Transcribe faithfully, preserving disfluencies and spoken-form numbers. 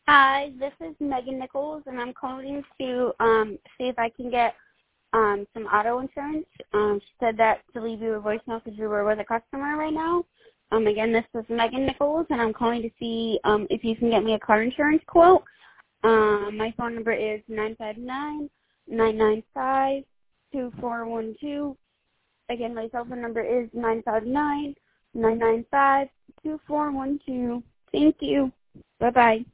Hi, this is Megan Nichols, and I'm calling to um, see if I can get um, some auto insurance. Um, she said that to leave you a voicemail because you were with a customer right now. Um, again, this is Megan Nichols, and I'm calling to see um, if you can get me a car insurance quote. Um, my phone number is nine five nine, nine nine five, two four one two. Again, my cell phone number is nine five nine, nine nine five, two four one two. Thank you. Bye-bye.